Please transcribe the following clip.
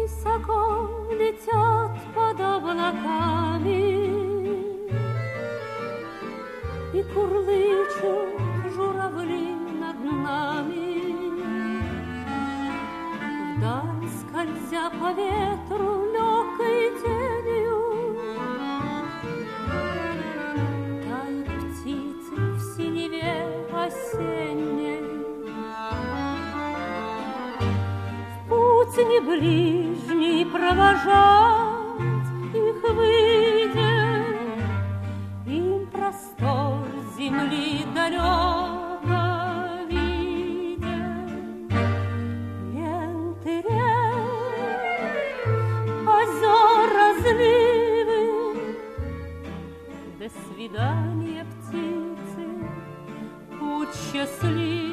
высоко летят под облаками, и курлычут журавли над нами. Вдаль, скользя по ветру легкой тенью, тают птицы в синеве осенней. В путь не ближний провожать их выйдет, им простор земли далеко виден. Ленты рек, озер разливы, до свидания, птицы, путь счастливый.